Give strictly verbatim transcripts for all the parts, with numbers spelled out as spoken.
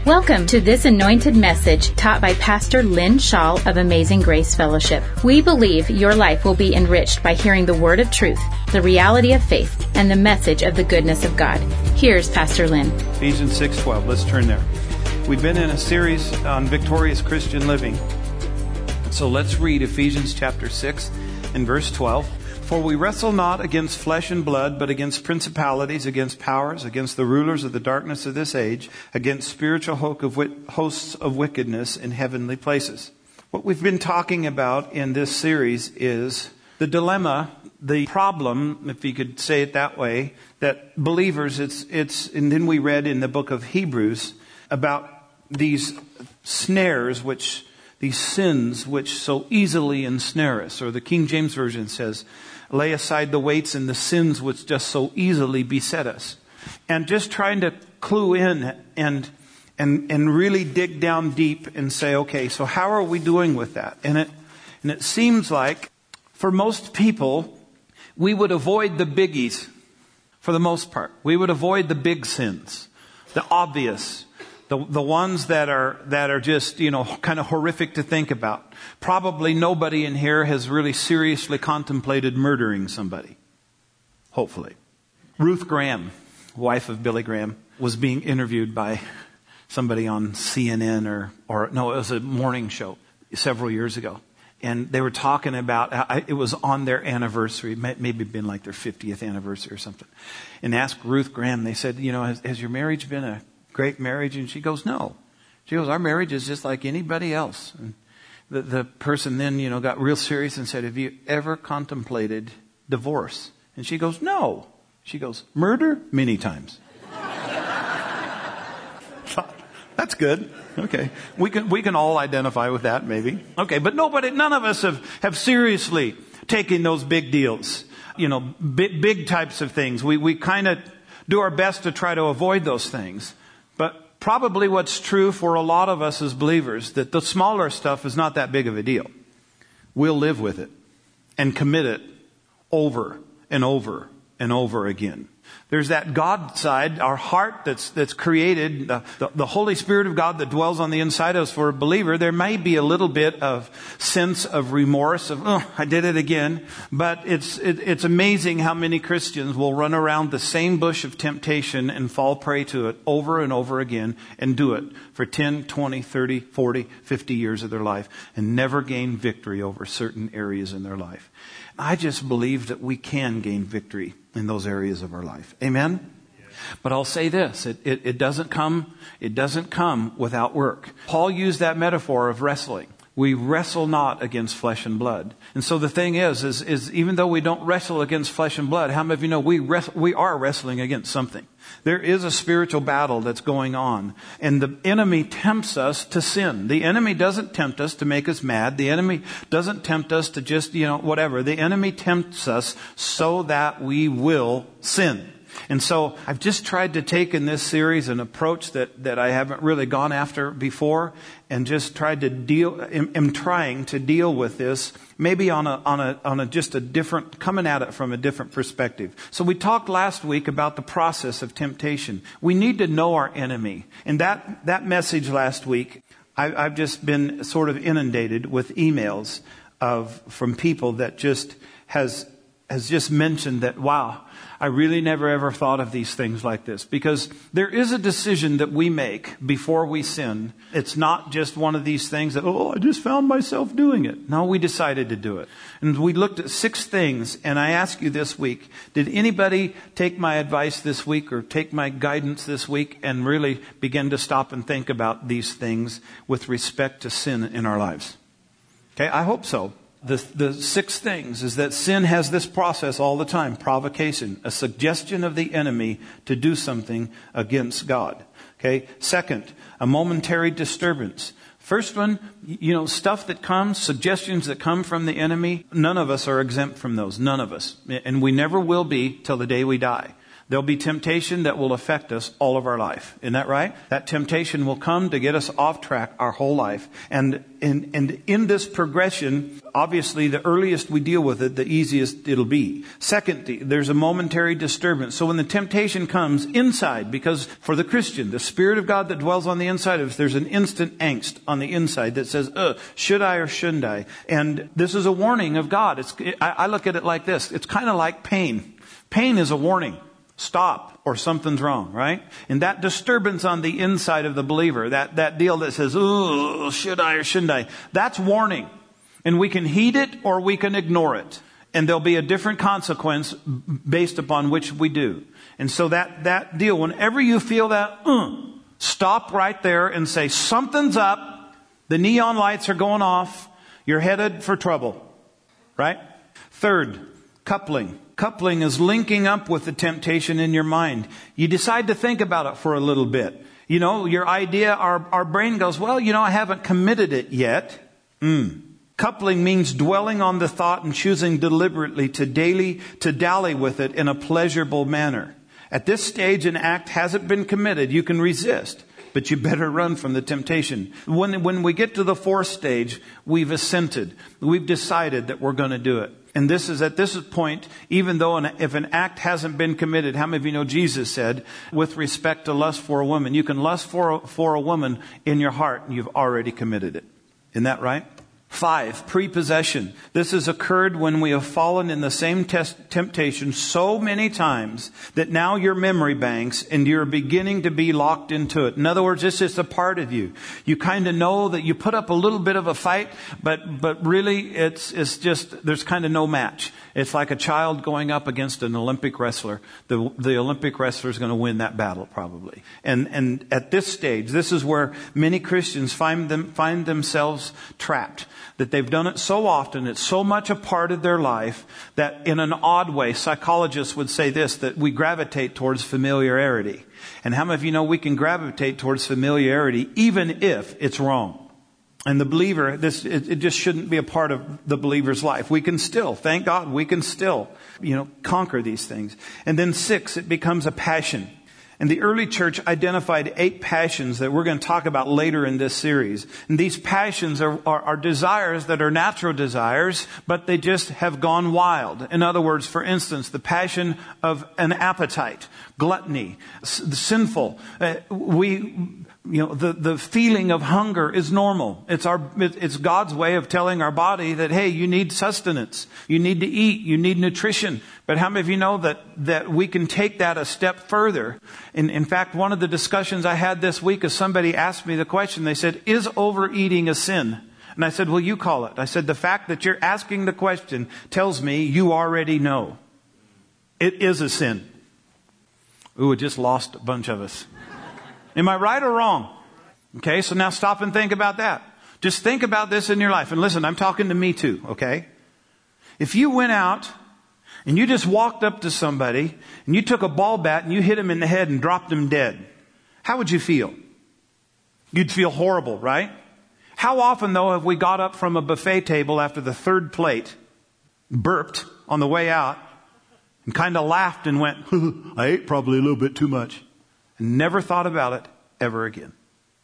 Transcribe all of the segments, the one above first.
Welcome to this anointed message taught by Pastor Lynn Shaw of Amazing Grace Fellowship. We believe your life will be enriched by hearing the word of truth, the reality of faith, and the message of the goodness of God. Here's Pastor Lynn. Ephesians six twelve. Let's turn there. We've been in a series on victorious Christian living. So let's read Ephesians chapter six and verse twelve. For we wrestle not against flesh and blood, but against principalities, against powers, against the rulers of the darkness of this age, against spiritual hosts of wickedness in heavenly places. What we've been talking about in this series is the dilemma, the problem, if you could say it that way, that believers, it's, it's, and then we read in the book of Hebrews about these snares which, these sins which so easily ensnare us. Or the King James Version says, lay aside the weights and the sins which just so easily beset us. And just trying to clue in and and and really dig down deep and say, okay, so how are we doing with that? And it and it seems like for most people, we would avoid the biggies for the most part. We would avoid the big sins, the obvious, the the ones that are that are just, you know, kind of horrific to think about. Probably nobody in here has really seriously contemplated murdering somebody. Hopefully. Ruth Graham, wife of Billy Graham, was being interviewed by somebody on C N N or, or no, it was a morning show several years ago. And they were talking about, it was on their anniversary, maybe been like their fiftieth anniversary or something. And asked Ruth Graham, they said, you know, has, has your marriage been a great marriage? And she goes, no. She goes, our marriage is just like anybody else. And The, the person then, you know, got real serious and said, have you ever contemplated divorce? And she goes, no. She goes, murder? Many times. That's good. Okay. We can, we can all identify with that maybe. Okay. But nobody, none of us have, have seriously taken those big deals. You know, big, big types of things. We, we kind of do our best to try to avoid those things. But probably what's true for a lot of us as believers, that the smaller stuff is not that big of a deal. We'll live with it and commit it over and over and over again. There's that God side, our heart that's that's created, the, the, the Holy Spirit of God that dwells on the inside of us for a believer. There may be a little bit of sense of remorse, of, oh, I did it again. But it's it, it's amazing how many Christians will run around the same bush of temptation and fall prey to it over and over again and do it for ten, twenty, thirty, forty, fifty years of their life and never gain victory over certain areas in their life. I just believe that we can gain victory in those areas of our life. Amen? Yes. But I'll say this, it, it, it doesn't come, it doesn't come without work. Paul used that metaphor of wrestling. We wrestle not against flesh and blood. And so the thing is, is, is even though we don't wrestle against flesh and blood, how many of you know we wrestle, we are wrestling against something? There is a spiritual battle that's going on. And the enemy tempts us to sin. The enemy doesn't tempt us to make us mad. The enemy doesn't tempt us to just, you know, whatever. The enemy tempts us so that we will sin. And so I've just tried to take in this series an approach that, that I haven't really gone after before and just tried to deal, am, am trying to deal with this maybe on a, on a, on a just a different, coming at it from a different perspective. So we talked last week about the process of temptation. We need to know our enemy. And that, that message last week, I, I've just been sort of inundated with emails of, from people that just has, has just mentioned that, wow, I really never ever thought of these things like this, because there is a decision that we make before we sin. It's not just one of these things that, oh, I just found myself doing it. No, we decided to do it. And we looked at six things, and I ask you this week, did anybody take my advice this week or take my guidance this week and really begin to stop and think about these things with respect to sin in our lives? Okay, I hope so. The, the six things is that sin has this process all the time. Provocation, a suggestion of the enemy to do something against God. Okay. Second, a momentary disturbance. First one, you know, stuff that comes, suggestions that come from the enemy. None of us are exempt from those. None of us. And we never will be till the day we die. There'll be temptation that will affect us all of our life. Isn't that right? That temptation will come to get us off track our whole life. And, and, and in this progression, obviously the earliest we deal with it, the easiest it'll be. Second, there's a momentary disturbance. So when the temptation comes inside, because for the Christian, the Spirit of God that dwells on the inside of us, there's an instant angst on the inside that says, uh, should I or shouldn't I? And this is a warning of God. It's, I, I look at it like this. It's kind of like pain. Pain is a warning. Stop, or something's wrong, right? And that disturbance on the inside of the believer, that, that deal that says, ooh, should I or shouldn't I? That's warning. And we can heed it or we can ignore it. And there'll be a different consequence based upon which we do. And so that, that deal, whenever you feel that, uh, stop right there and say, something's up. The neon lights are going off. You're headed for trouble, right? Third, coupling. Coupling is linking up with the temptation in your mind. You decide to think about it for a little bit. You know, your idea, our, our brain goes, well, you know, I haven't committed it yet. Mm. Coupling means dwelling on the thought and choosing deliberately to daily, to dally with it in a pleasurable manner. At this stage, an act hasn't been committed. You can resist, but you better run from the temptation. When, when we get to the fourth stage, we've assented. We've decided that we're going to do it. And this is at this point, even though an, if an act hasn't been committed, how many of you know Jesus said, with respect to lust for a woman, you can lust for a, for a woman in your heart and you've already committed it. Isn't that right? Five, prepossession. This has occurred when we have fallen in the same test, temptation so many times that now your memory banks and you're beginning to be locked into it. In other words, it's just a part of you. You kind of know that you put up a little bit of a fight, but, but really it's, it's just, there's kind of no match. It's like a child going up against an Olympic wrestler. The, the Olympic wrestler is going to win that battle probably. And, and at this stage, this is where many Christians find them, find themselves trapped. That they've done it so often, it's so much a part of their life that in an odd way, psychologists would say this, that we gravitate towards familiarity. And how many of you know we can gravitate towards familiarity even if it's wrong? And the believer, this, it, it just shouldn't be a part of the believer's life. We can still, thank God, we can still, you know, conquer these things. And then six, it becomes a passion. And the early church identified eight passions that we're going to talk about later in this series. And these passions are, are, are desires that are natural desires, but they just have gone wild. In other words, for instance, the passion of an appetite, gluttony, s- sinful. Uh, we... You know, the, the feeling of hunger is normal. It's our, it's God's way of telling our body that, hey, you need sustenance. You need to eat. You need nutrition. But how many of you know that, that we can take that a step further? In, in fact, one of the discussions I had this week is somebody asked me the question. They said, is overeating a sin? And I said, well, you call it. I said, the fact that you're asking the question tells me you already know. It is a sin. Ooh, it just lost a bunch of us. Am I right or wrong? Okay, so now stop and think about that. Just think about this in your life. And listen, I'm talking to me too, okay? If you went out and you just walked up to somebody and you took a ball bat and you hit him in the head and dropped him dead, how would you feel? You'd feel horrible, right? How often, though, have we got up from a buffet table after the third plate, burped on the way out, and kind of laughed and went, I ate probably a little bit too much. Never thought about it ever again.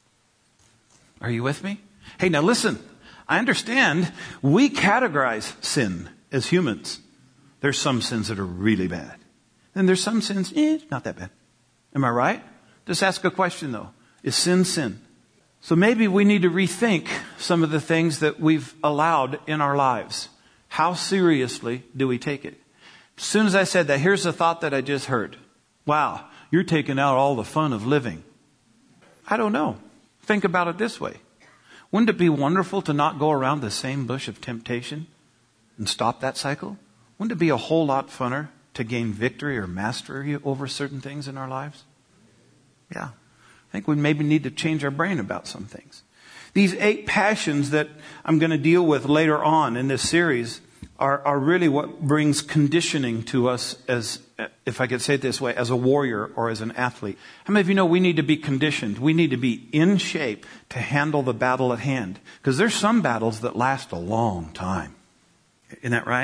Are you with me? Hey, now listen. I understand we categorize sin as humans. There's some sins that are really bad. And there's some sins, eh, not that bad. Am I right? Just ask a question though. Is sin sin? So maybe we need to rethink some of the things that we've allowed in our lives. How seriously do we take it? As soon as I said that, here's the thought that I just heard. Wow. You're taking out all the fun of living. I don't know. Think about it this way. Wouldn't it be wonderful to not go around the same bush of temptation and stop that cycle? Wouldn't it be a whole lot funner to gain victory or mastery over certain things in our lives? Yeah. I think we maybe need to change our brain about some things. These eight passions that I'm going to deal with later on in this series are, are really what brings conditioning to us as, if I could say it this way, as a warrior or as an athlete. How many of you know we need to be conditioned? We need to be in shape to handle the battle at hand. Because there's some battles that last a long time. Isn't that right?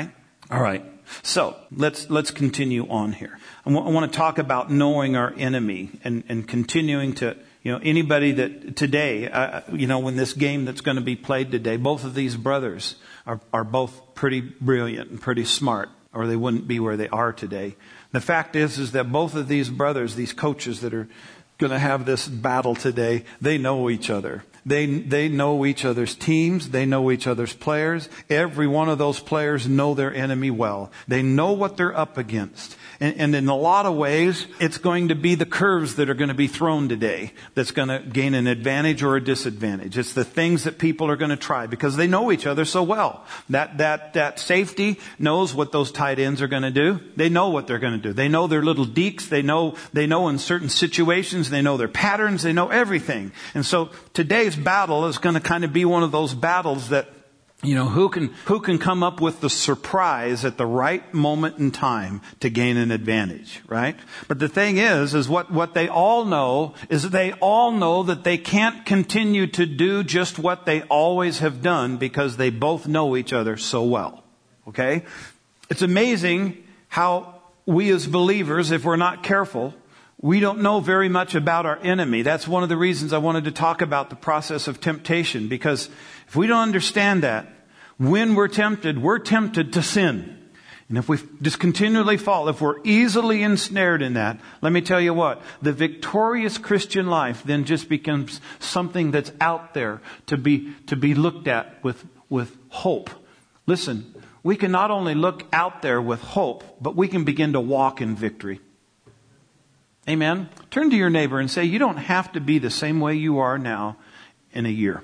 All right. So let's let's continue on here. I, w- I want to talk about knowing our enemy and, and continuing to, you know, anybody that today, uh, you know, when this game that's going to be played today, both of these brothers are, are both pretty brilliant and pretty smart, or they wouldn't be where they are today. The fact is, is that both of these brothers, these coaches that are going to have this battle today, they know each other. They they know each other's teams. They know each other's players. Every one of those players know their enemy well. They know what they're up against. And, and in a lot of ways, it's going to be the curves that are going to be thrown today that's going to gain an advantage or a disadvantage. It's the things that people are going to try because they know each other so well. That that that safety knows what those tight ends are going to do. They know what they're going to do. They know their little deeks. They know they know in certain situations. They know their patterns. They know everything. And so today's battle is going to kind of be one of those battles that, you know, who can, who can come up with the surprise at the right moment in time to gain an advantage, right? But the thing is, is what, what they all know is that they all know that they can't continue to do just what they always have done because they both know each other so well. Okay? It's amazing how we as believers, if we're not careful, we don't know very much about our enemy. That's one of the reasons I wanted to talk about the process of temptation, because if we don't understand that, when we're tempted, we're tempted to sin. And if we just continually fall, if we're easily ensnared in that, let me tell you what, the victorious Christian life then just becomes something that's out there to be, to be looked at with, with hope. Listen, we can not only look out there with hope, but we can begin to walk in victory. Amen. Turn to your neighbor and say, you don't have to be the same way you are now in a year.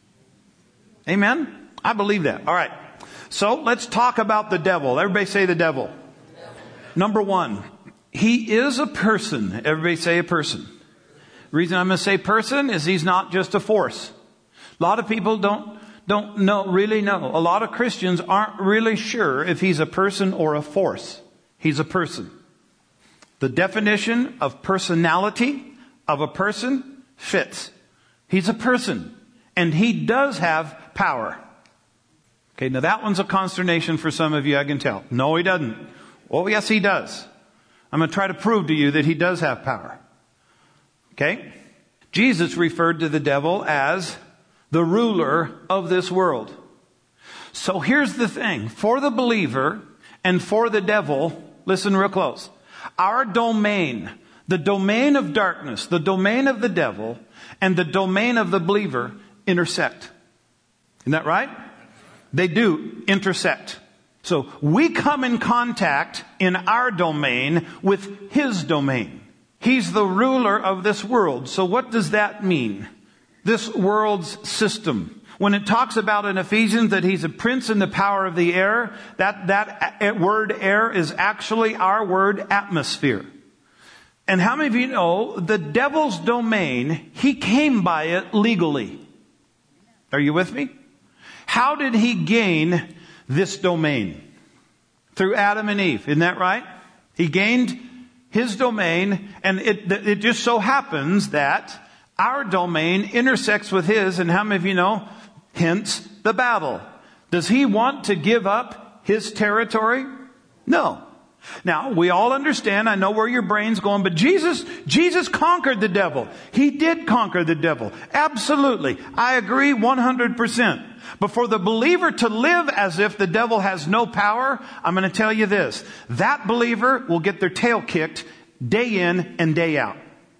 Amen. I believe that. All right. So let's talk about the devil. Everybody say the devil. devil. Number one, he is a person. Everybody say a person. The reason I'm going to say person is he's not just a force. A lot of people don't, don't know, really know. A lot of Christians aren't really sure if he's a person or a force. He's a person. The definition of personality of a person fits. He's a person. And he does have power. Okay, now that one's a consternation for some of you, I can tell. No, he doesn't. Oh, yes, he does. I'm going to try to prove to you that he does have power. Okay? Jesus referred to the devil as the ruler of this world. So here's the thing. For the believer and for the devil, listen real close. Our domain, the domain of darkness, the domain of the devil, and the domain of the believer intersect. Isn't that right? They do intersect. So we come in contact in our domain with his domain. He's the ruler of this world. So what does that mean? This world's system. When it talks about in Ephesians that he's a prince in the power of the air, that, that word air is actually our word atmosphere. And how many of you know the devil's domain, he came by it legally? Are you with me? How did he gain this domain? Through Adam and Eve. Isn't that right? He gained his domain, and it, it just so happens that our domain intersects with his, and how many of you know? Hence the battle. Does he want to give up his territory? No. Now, we all understand, I know where your brain's going, but Jesus, Jesus conquered the devil. He did conquer the devil. Absolutely. I agree one hundred percent. But for the believer to live as if the devil has no power, I'm going to tell you this. That believer will get their tail kicked day in and day out.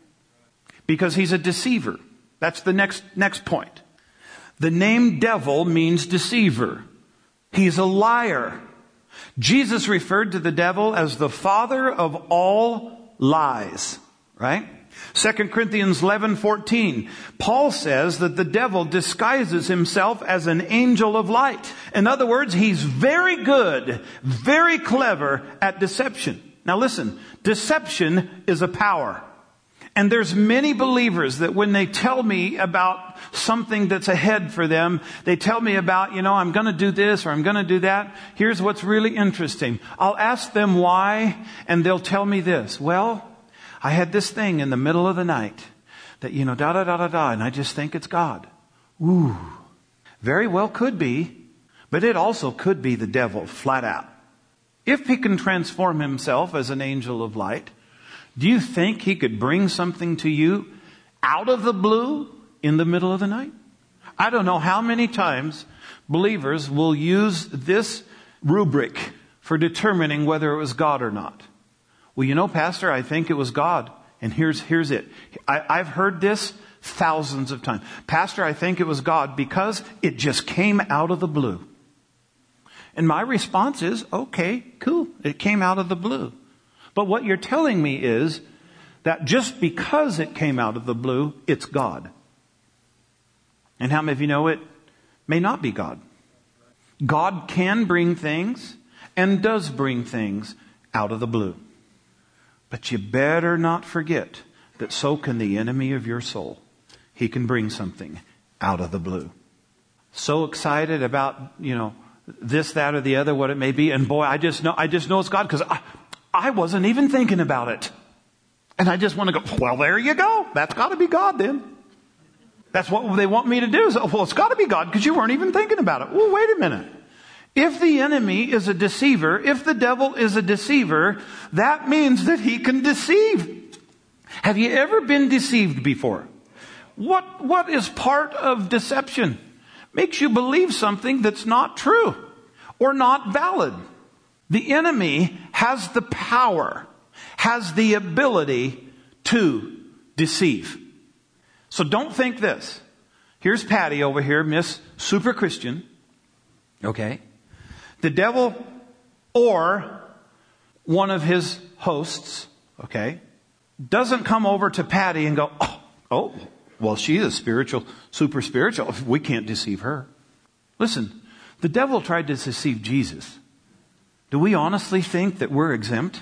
Because he's a deceiver. That's the next, next point. The name devil means deceiver. He's a liar. Jesus referred to the devil as the father of all lies, right? Second Corinthians eleven fourteen. Paul says that the devil disguises himself as an angel of light. In other words, he's very good, very clever at deception. Now listen, deception is a power. And there's many believers that when they tell me about something that's ahead for them, they tell me about, you know, I'm going to do this or I'm going to do that. Here's what's really interesting. I'll ask them why, and they'll tell me this. Well, I had this thing in the middle of the night that, you know, da da da da da, and I just think it's God. Ooh, very well could be, but it also could be the devil, flat out. If he can transform himself as an angel of light, do you think he could bring something to you out of the blue in the middle of the night? I don't know how many times believers will use this rubric for determining whether it was God or not. Well, you know, Pastor, I think it was God. And here's, here's it. I, I've heard this thousands of times. Pastor, I think it was God because it just came out of the blue. And my response is, okay, cool. It came out of the blue. But what you're telling me is that just because it came out of the blue, it's God. And how many of you know it may not be God? God can bring things and does bring things out of the blue. But you better not forget that so can the enemy of your soul. He can bring something out of the blue. So excited about, you know, this, that, or the other, what it may be. And boy, I just know, I just know it's God because I, I wasn't even thinking about it. And I just want to go, well, there you go. That's got to be God then. That's what they want me to do. So, well, it's got to be God because you weren't even thinking about it. Well, wait a minute. If the enemy is a deceiver, if the devil is a deceiver, that means that he can deceive. Have you ever been deceived before? What, what is part of deception? Makes you believe something that's not true or not valid. The enemy has the power, has the ability to deceive. So don't think this. Here's Patty over here, Miss Super Christian. Okay. The devil or one of his hosts, okay, doesn't come over to Patty and go, oh, oh well, she is spiritual, super spiritual. We can't deceive her. Listen, the devil tried to deceive Jesus. Do we honestly think that we're exempt?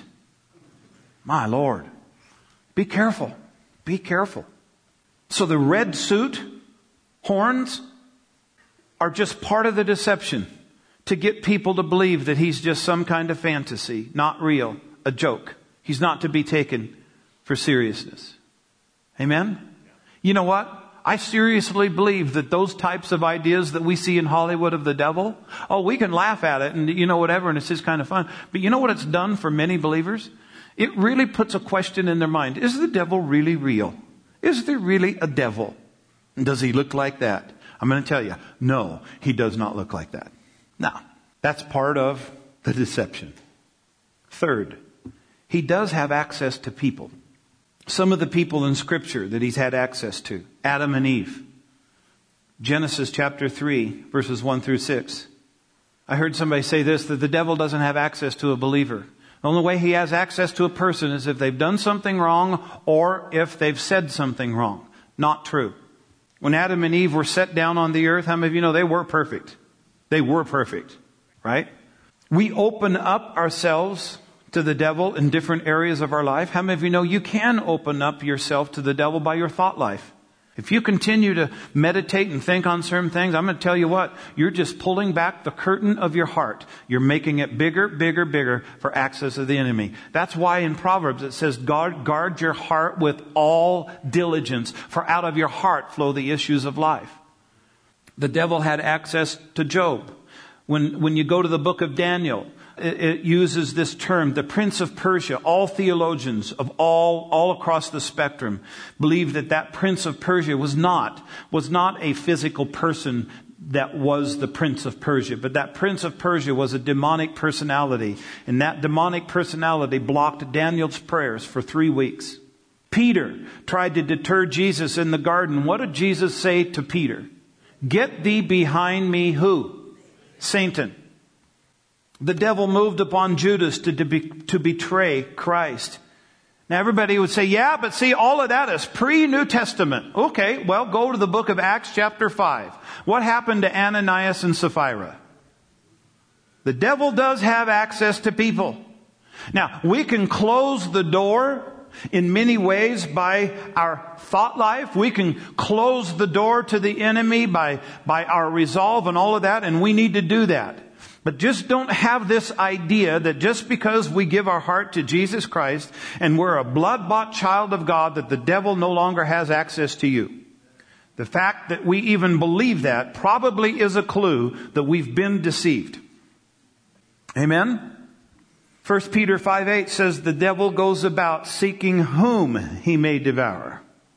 My Lord. Be careful. Be careful. So the red suit, horns, are just part of the deception to get people to believe that he's just some kind of fantasy, not real, a joke. He's not to be taken for seriousness. Amen? You know what? I seriously believe that those types of ideas that we see in Hollywood of the devil, oh, we can laugh at it and, you know, whatever, and it's just kind of fun. But you know what it's done for many believers? It really puts a question in their mind. Is the devil really real? Is there really a devil? And does he look like that? I'm going to tell you, no, he does not look like that. Now, that's part of the deception. Third, he does have access to people. Some of the people in Scripture that he's had access to. Adam and Eve. Genesis chapter three, verses one through six. I heard somebody say this, that the devil doesn't have access to a believer. The only way he has access to a person is if they've done something wrong or if they've said something wrong. Not true. When Adam and Eve were set down on the earth, how many of you know they were perfect? They were perfect, right? We open up ourselves to the devil in different areas of our life. How many of you know you can open up yourself to the devil by your thought life? If you continue to meditate and think on certain things, I'm going to tell you what, you're just pulling back the curtain of your heart. You're making it bigger, bigger, bigger for access of the enemy. That's why in Proverbs it says, guard, guard your heart with all diligence, for out of your heart flow the issues of life. The devil had access to Job. When, when you go to the book of Daniel, it, it uses this term, the Prince of Persia. All theologians of all, all across the spectrum believe that that Prince of Persia was not, was not a physical person that was the Prince of Persia. But that Prince of Persia was a demonic personality. And that demonic personality blocked Daniel's prayers for three weeks. Peter tried to deter Jesus in the garden. What did Jesus say to Peter? Get thee behind me, who? Satan. The devil moved upon Judas to, to, be, to betray Christ. Now everybody would say, yeah, but see, all of that is pre-New Testament. Okay, well, go to the book of Acts chapter five. What happened to Ananias and Sapphira? The devil does have access to people. Now, we can close the door in many ways by our thought life. We can close the door to the enemy by, by our resolve and all of that, and we need to do that. But just don't have this idea that just because we give our heart to Jesus Christ and we're a blood-bought child of God, that the devil no longer has access to you. The fact that we even believe that probably is a clue that we've been deceived. Amen? First Peter five eight says the devil goes about seeking whom he may devour.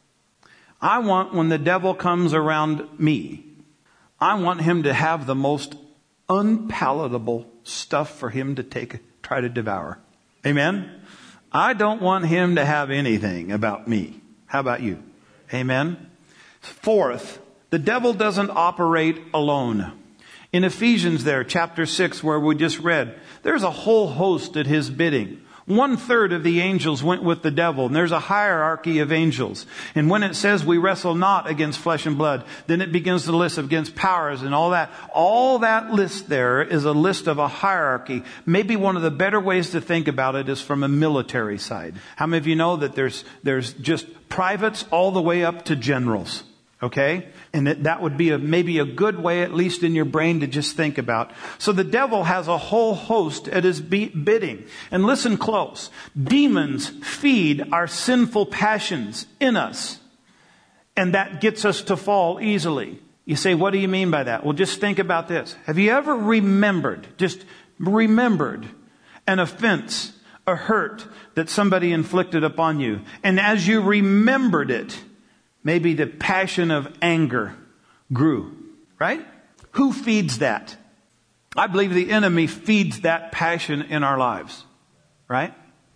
I want, when the devil comes around me, I want him to have the most unpalatable stuff for him to take, try to devour. Amen? I don't want him to have anything about me. How about you? Amen? Fourth, the devil doesn't operate alone. In Ephesians there, chapter six, where we just read, there's a whole host at his bidding. One third of the angels went with the devil, and there's a hierarchy of angels. And when it says we wrestle not against flesh and blood, then it begins to list against powers and all that. All that list there is a list of a hierarchy. Maybe one of the better ways to think about it is from a military side. How many of you know that there's there's just privates all the way up to generals? Okay? And that, that would be a, maybe a good way, at least in your brain, to just think about. So the devil has a whole host at his be- bidding. And listen close. Demons feed our sinful passions in us. And that gets us to fall easily. You say, what do you mean by that? Well, just think about this. Have you ever remembered, just remembered an offense, a hurt that somebody inflicted upon you? And as you remembered it, maybe the passion of anger grew, right? Who feeds that? I believe the enemy feeds that passion in our lives, right?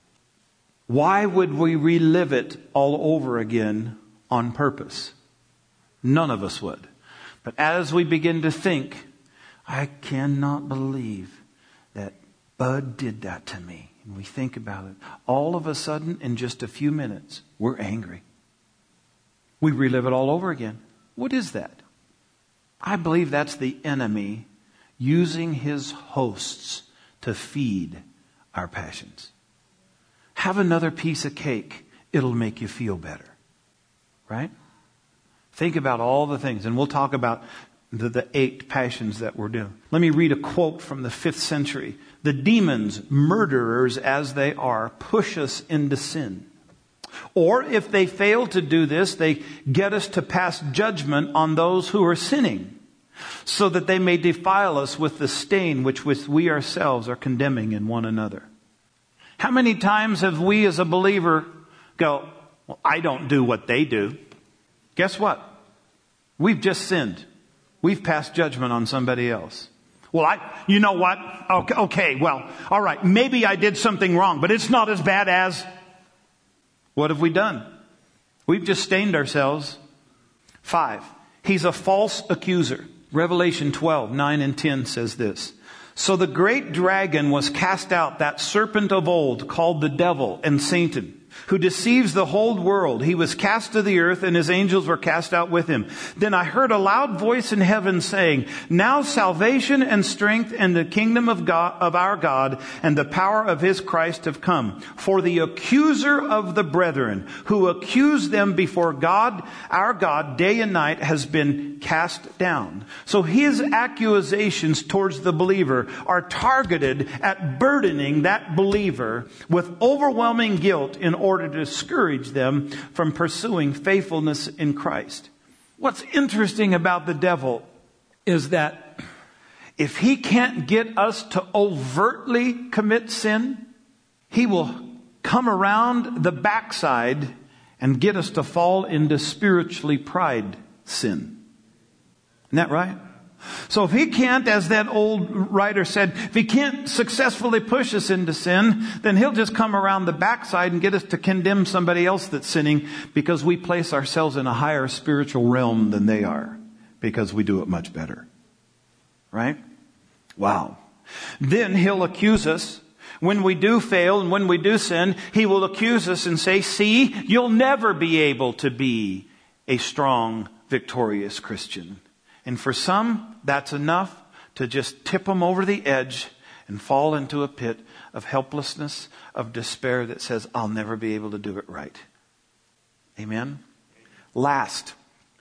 Why would we relive it all over again on purpose? None of us would. But as we begin to think, I cannot believe that Bud did that to me. And we think about it. All of a sudden, in just a few minutes, we're angry. We relive it all over again. What is that? I believe that's the enemy using his hosts to feed our passions. Have another piece of cake. It'll make you feel better. Right? Think about all the things. And we'll talk about the, the eight passions that we're doing. Let me read a quote from the fifth century. The demons, murderers as they are, push us into sin. Or if they fail to do this, they get us to pass judgment on those who are sinning, so that they may defile us with the stain which we ourselves are condemning in one another. How many times have we as a believer go, well, I don't do what they do. Guess what? We've just sinned. We've passed judgment on somebody else. Well, I, you know what? Okay, okay, well, all right, maybe I did something wrong, but it's not as bad as... What have we done? We've just stained ourselves. Five, he's a false accuser. Revelation twelve, nine and ten says this. So the great dragon was cast out, that serpent of old, called the devil and Satan, who deceives the whole world. He was cast to the earth, and his angels were cast out with him. Then I heard a loud voice in heaven saying, now salvation and strength and the kingdom of God, of our God, and the power of his Christ have come. For the accuser of the brethren, who accused them before God, our God, day and night, has been cast down. So his accusations towards the believer are targeted at burdening that believer with overwhelming guilt in order to discourage them from pursuing faithfulness in Christ. What's interesting about the devil is that if he can't get us to overtly commit sin, he will come around the backside and get us to fall into spiritually pride sin. Isn't that right? So if he can't, as that old writer said, if he can't successfully push us into sin, then he'll just come around the backside and get us to condemn somebody else that's sinning because we place ourselves in a higher spiritual realm than they are because we do it much better. Right? Wow. Then he'll accuse us. When we do fail and when we do sin, he will accuse us and say, see, you'll never be able to be a strong, victorious Christian. And for some, that's enough to just tip them over the edge and fall into a pit of helplessness, of despair that says, I'll never be able to do it right. Amen? Last,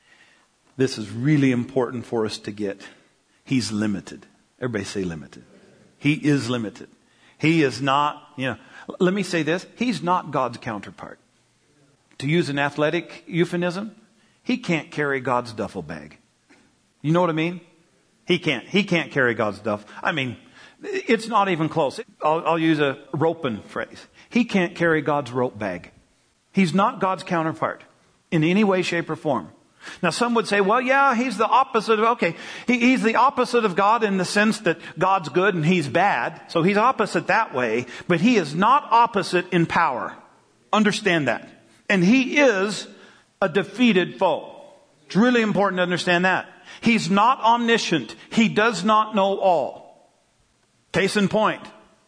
this is really important for us to get. He's limited. Everybody say limited. He is limited. He is not, you know, let me say this. He's not God's counterpart. To use an athletic euphemism, he can't carry God's duffel bag. You know what I mean? He can't. He can't carry God's stuff. I mean, It's not even close. I'll, I'll use a roping phrase. He can't carry God's rope bag. He's not God's counterpart in any way, shape, or form. Now some would say, well, yeah, he's the opposite of, okay, he, he's the opposite of God in the sense that God's good and he's bad. So he's opposite that way, but he is not opposite in power. Understand that. And he is a defeated foe. It's really important to understand that. He's not omniscient. He does not know all. Case in point.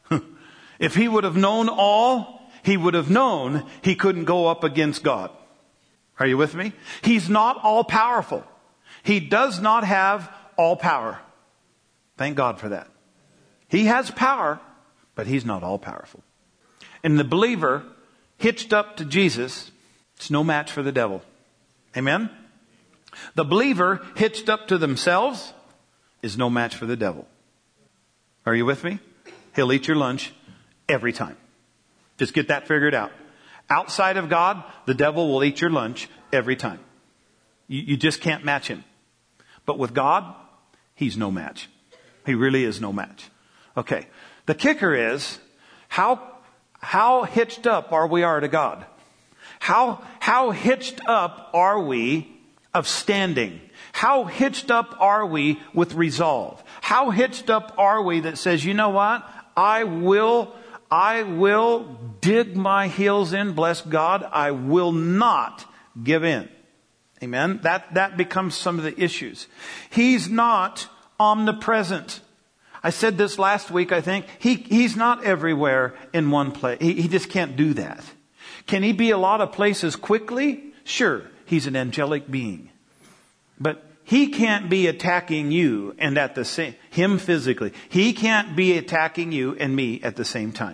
If he would have known all, he would have known he couldn't go up against God. Are you with me? He's not all powerful. He does not have all power. Thank God for that. He has power, but he's not all powerful. And the believer hitched up to Jesus, it's no match for the devil. Amen? The believer hitched up to themselves is no match for the devil. Are you with me? He'll eat your lunch every time. Just get that figured out. Outside of God, the devil will eat your lunch every time. You, you just can't match him. But with God, he's no match. He really is no match. Okay. The kicker is, how, how hitched up are we are to God? How, how hitched up are we of standing? How hitched up are we with resolve? How hitched up are we that says, you know what? I will, I will dig my heels in, bless God. I will not give in. Amen. That, that becomes some of the issues. He's not omnipresent. I said this last week, I think. He, he's not everywhere in one place. He, he just can't do that. Can he be a lot of places quickly? Sure. He's an angelic being. But he can't be attacking you and at the same, him physically. He can't be attacking you and me at the same time.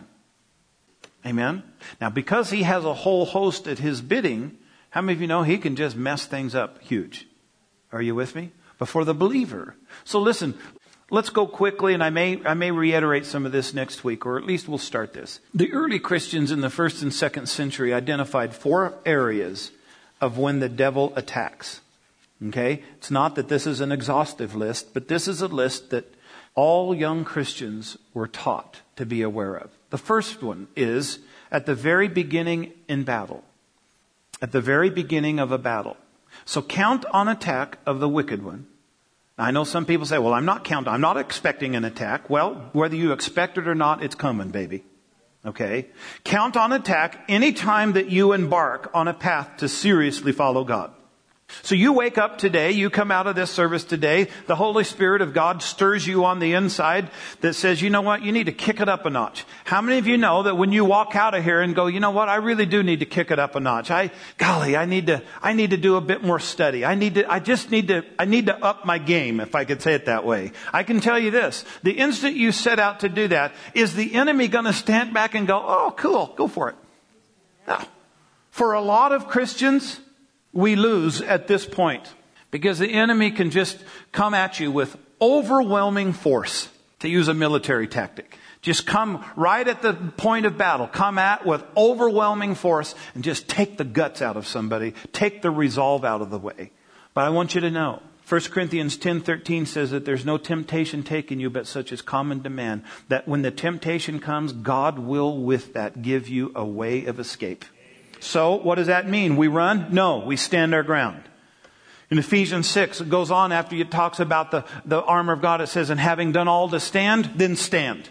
Amen. Now, because he has a whole host at his bidding, how many of you know he can just mess things up huge? Are you with me? But for the believer. So listen, let's go quickly, and I may, I may reiterate some of this next week, or at least we'll start this. The early Christians in the first and second century identified four areas of when the devil attacks. Okay? It's not that this is an exhaustive list, but this is a list that all young Christians were taught to be aware of. The first one is at the very beginning in battle. At the very beginning of a battle. So count on attack of the wicked one. I know some people say, well, I'm not counting, I'm not expecting an attack. Well, whether you expect it or not, it's coming, baby. Okay? Count on attack any time that you embark on a path to seriously follow God. So you wake up today, you come out of this service today, the Holy Spirit of God stirs you on the inside that says, you know what, you need to kick it up a notch. How many of you know that when you walk out of here and go, you know what, I really do need to kick it up a notch. I, golly, I need to, I need to do a bit more study. I need to, I just need to, I need to up my game, if I could say it that way. I can tell you this, the instant you set out to do that, is the enemy going to stand back and go, oh, cool, go for it. No. For a lot of Christians, we lose at this point because the enemy can just come at you with overwhelming force, to use a military tactic. Just come right at the point of battle, come at with overwhelming force and just take the guts out of somebody, take the resolve out of the way. But I want you to know, First Corinthians ten thirteen says that there's no temptation taken you but such as common to man, that when the temptation comes, God will with that give you a way of escape. So, what does that mean? We run? No, we stand our ground. In Ephesians six, it goes on after it talks about the, the armor of God. It says, and having done all to stand, then stand.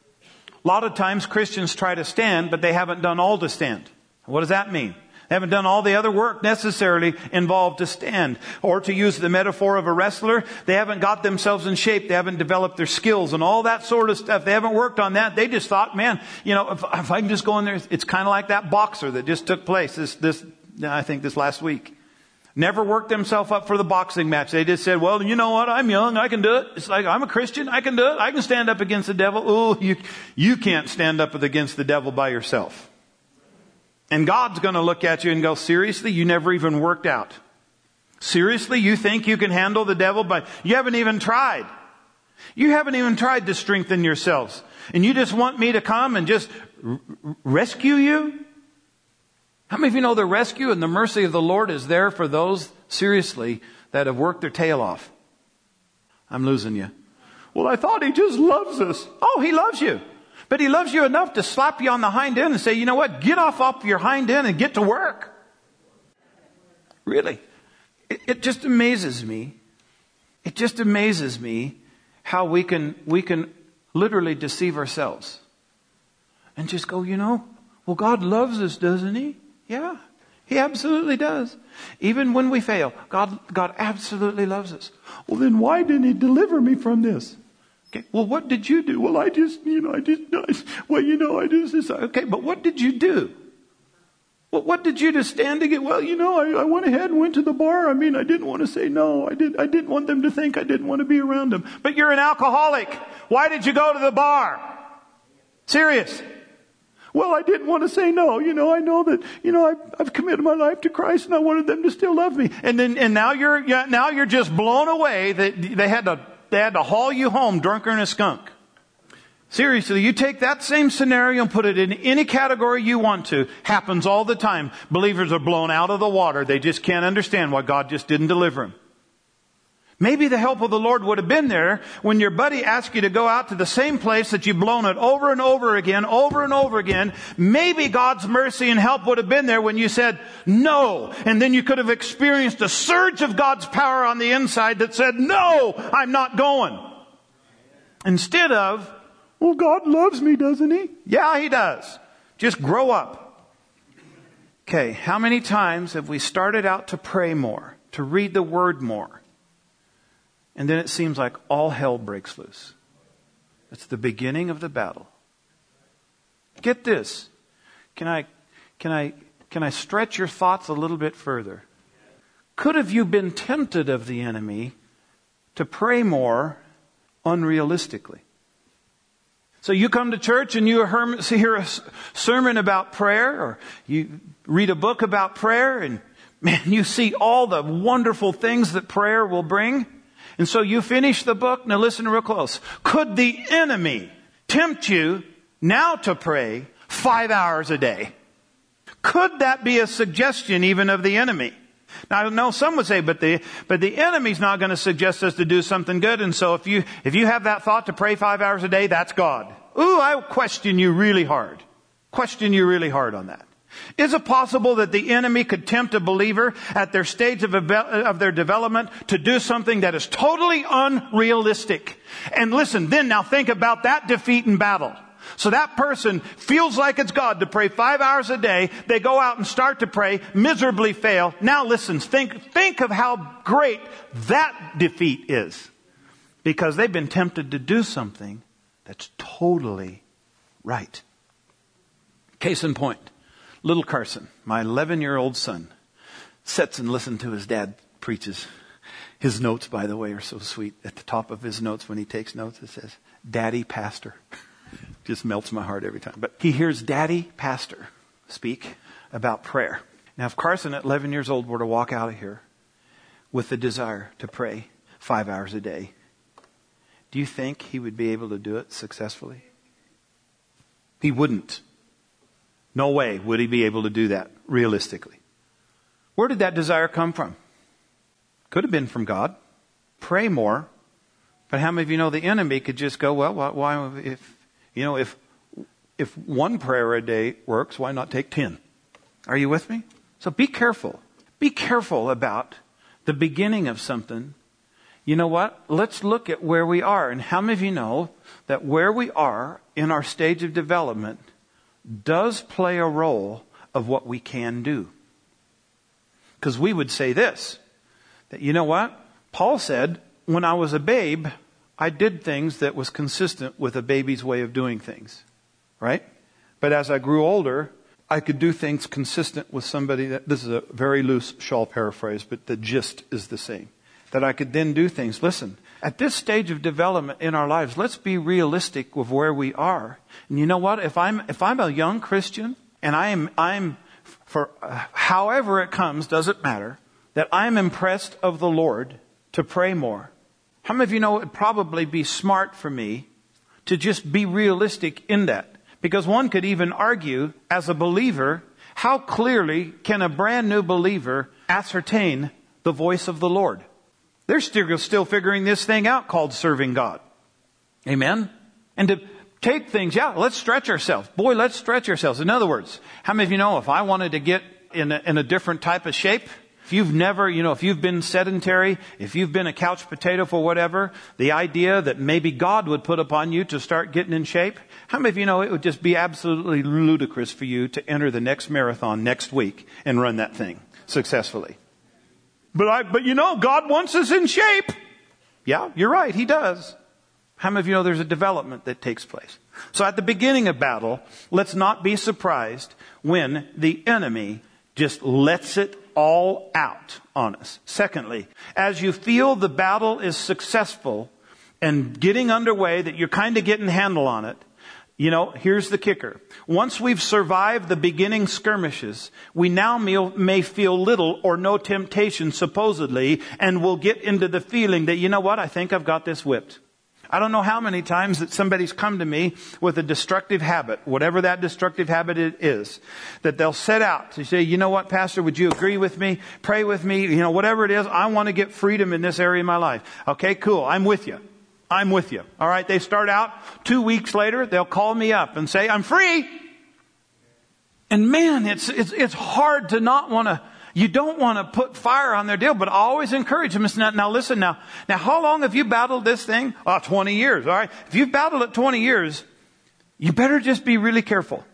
A lot of times Christians try to stand, but they haven't done all to stand. What does that mean? They haven't done all the other work necessarily involved to stand. Or to use the metaphor of a wrestler, they haven't got themselves in shape. They haven't developed their skills and all that sort of stuff. They haven't worked on that. They just thought, man, you know, if, if I can just go in there, it's kind of like that boxer that just took place this, this, I think this last week. Never worked themselves up for the boxing match. They just said, well, you know what? I'm young. I can do it. It's like, I'm a Christian. I can do it. I can stand up against the devil. Oh, you, you can't stand up against the devil by yourself. And God's going to look at you and go, seriously, you never even worked out. Seriously, you think you can handle the devil, but you haven't even tried. You haven't even tried to strengthen yourselves. And you just want me to come and just r- rescue you? How many of you know the rescue and the mercy of the Lord is there for those, seriously, that have worked their tail off? I'm losing you. Well, I thought he just loves us. Oh, he loves you. But he loves you enough to slap you on the hind end and say, you know what? Get off off your hind end and get to work. Really. It, it just amazes me. It just amazes me how we can, we can literally deceive ourselves. And just go, you know, well, God loves us, doesn't he? Yeah, he absolutely does. Even when we fail, God, God absolutely loves us. Well, then why didn't he deliver me from this? Okay. Well, what did you do? Well, I just, you know, I just, well, you know, I just, this. Okay, but what did you do? Well, what did you do? Stand again? Well, you know, I, I went ahead and went to the bar. I mean, I didn't want to say no. I did, I didn't want them to think I didn't want to be around them. But you're an alcoholic. Why did you go to the bar? Serious. Well, I didn't want to say no. You know, I know that, you know, I've, I've committed my life to Christ and I wanted them to still love me. And then, and now you're, now you're just blown away that they had to, they had to haul you home drunker than a skunk. Seriously, you take that same scenario and put it in any category you want to. Happens all the time. Believers are blown out of the water. They just can't understand why God just didn't deliver them. Maybe the help of the Lord would have been there when your buddy asked you to go out to the same place that you've blown it over and over again, over and over again. Maybe God's mercy and help would have been there when you said no. And then you could have experienced a surge of God's power on the inside that said, no, I'm not going. Instead of, well, God loves me, doesn't he? Yeah, he does. Just grow up. Okay, how many times have we started out to pray more, to read the Word more? And then it seems like all hell breaks loose. It's the beginning of the battle. Get this. Can I, can I, can I stretch your thoughts a little bit further? Could have you been tempted of the enemy to pray more unrealistically? So you come to church and you hear a sermon about prayer, or you read a book about prayer, and man, you see all the wonderful things that prayer will bring. And so you finish the book. Now listen real close. Could the enemy tempt you now to pray five hours a day? Could that be a suggestion even of the enemy? Now I know some would say, but the, but the enemy's not going to suggest us to do something good. And so if you, if you have that thought to pray five hours a day, that's God. Ooh, I question you really hard. Question you really hard on that. Is it possible that the enemy could tempt a believer at their stage of, of their development to do something that is totally unrealistic? And listen, then now think about that defeat in battle. So that person feels like it's God to pray five hours a day. They go out and start to pray, miserably fail. Now listen, think, think of how great that defeat is. Because they've been tempted to do something that's totally right. Case in point. Little Carson, my eleven-year-old son, sits and listens to his dad preaches. His notes, by the way, are so sweet. At the top of his notes, when he takes notes, it says, Daddy Pastor. Just melts my heart every time. But he hears Daddy Pastor speak about prayer. Now, if Carson at eleven years old were to walk out of here with the desire to pray five hours a day, do you think he would be able to do it successfully? He wouldn't. No way would he be able to do that realistically. Where did that desire come from? Could have been from God. Pray more. But how many of you know the enemy could just go, well, why, if, you know, if, if one prayer a day works, why not take ten? Are you with me? So be careful. Be careful about the beginning of something. You know what? Let's look at where we are. And how many of you know that where we are in our stage of development does play a role of what we can do? Because we would say this, that you know what? Paul said, when I was a babe, I did things that was consistent with a baby's way of doing things. Right? But as I grew older, I could do things consistent with somebody that, this is a very loose shawl paraphrase, but the gist is the same. That I could then do things. Listen, at this stage of development in our lives, let's be realistic with where we are. And you know what? If I'm, if I'm a young Christian and I am, I'm, for uh, however it comes, doesn't matter, that I'm impressed of the Lord to pray more. How many of you know it would probably be smart for me to just be realistic in that? Because one could even argue, as a believer, how clearly can a brand new believer ascertain the voice of the Lord? They're still, still figuring this thing out called serving God. Amen? And to take things, yeah, let's stretch ourselves. Boy, let's stretch ourselves. In other words, how many of you know if I wanted to get in a, in a different type of shape, if you've never, you know, if you've been sedentary, if you've been a couch potato for whatever, the idea that maybe God would put upon you to start getting in shape, how many of you know it would just be absolutely ludicrous for you to enter the next marathon next week and run that thing successfully? But I, but you know, God wants us in shape. Yeah, you're right. He does. How many of you know there's a development that takes place? So at the beginning of battle, let's not be surprised when the enemy just lets it all out on us. Secondly, as you feel the battle is successful and getting underway, that you're kind of getting a handle on it, you know, here's the kicker. Once we've survived the beginning skirmishes, we now may feel little or no temptation, supposedly, and we'll get into the feeling that, you know what, I think I've got this whipped. I don't know how many times that somebody's come to me with a destructive habit, whatever that destructive habit is, that they'll set out to say, you know what, Pastor, would you agree with me? Pray with me? You know, whatever it is, I want to get freedom in this area of my life. Okay, cool. I'm with you. I'm with you. All right. They start out. Two weeks later, they'll call me up and say, I'm free. And man, it's, it's, it's hard to not want to, you don't want to put fire on their deal, but I always encourage them. Now, now listen now. Now, how long have you battled this thing? Oh, twenty years. All right. If you've battled it twenty years, you better just be really careful.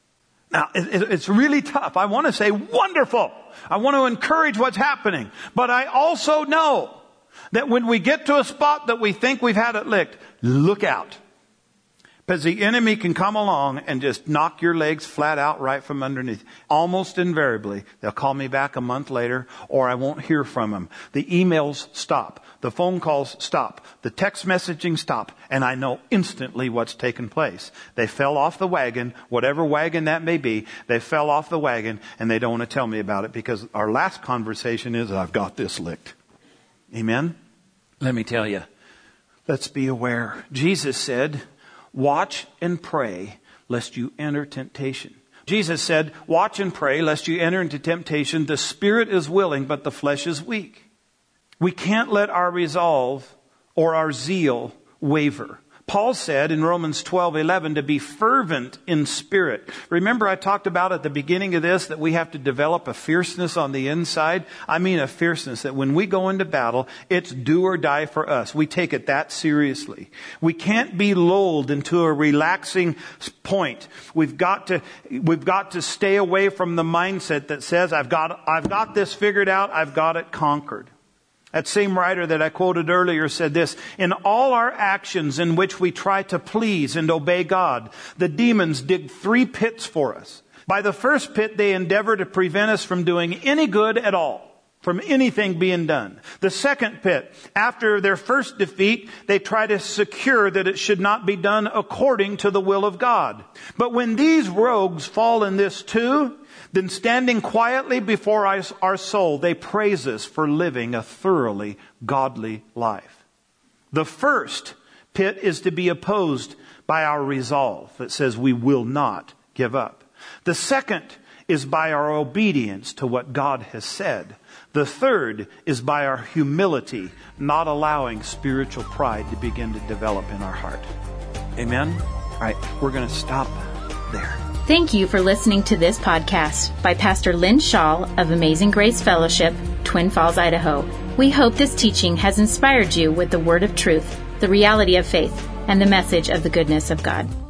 Now, it, it, it's really tough. I want to say wonderful. I want to encourage what's happening. But I also know that when we get to a spot that we think we've had it licked, look out. Because the enemy can come along and just knock your legs flat out right from underneath. Almost invariably, they'll call me back a month later, or I won't hear from them. The emails stop. The phone calls stop. The text messaging stop. And I know instantly what's taken place. They fell off the wagon, whatever wagon that may be. They fell off the wagon, and they don't want to tell me about it because our last conversation is, I've got this licked. Amen? Let me tell you, let's be aware. Jesus said, watch and pray lest you enter temptation. Jesus said, watch and pray lest you enter into temptation. The spirit is willing, but the flesh is weak. We can't let our resolve or our zeal waver. Paul said in Romans twelve eleven to be fervent in spirit. Remember I talked about at the beginning of this that we have to develop a fierceness on the inside. I mean a fierceness that when we go into battle, it's do or die for us. We take it that seriously. We can't be lulled into a relaxing point. We've got to, we've got to stay away from the mindset that says, I've got, I've got this figured out. I've got it conquered. That same writer that I quoted earlier said this, in all our actions in which we try to please and obey God, the demons dig three pits for us. By the first pit, they endeavor to prevent us from doing any good at all, from anything being done. The second pit, after their first defeat, they try to secure that it should not be done according to the will of God. But when these rogues fall in this too, then standing quietly before our soul, they praise us for living a thoroughly godly life. The first pit is to be opposed by our resolve that says we will not give up. The second is by our obedience to what God has said. The third is by our humility, not allowing spiritual pride to begin to develop in our heart. Amen? All right, we're going to stop there. Thank you for listening to this podcast by Pastor Lynn Shaw of Amazing Grace Fellowship, Twin Falls, Idaho. We hope this teaching has inspired you with the word of truth, the reality of faith, and the message of the goodness of God.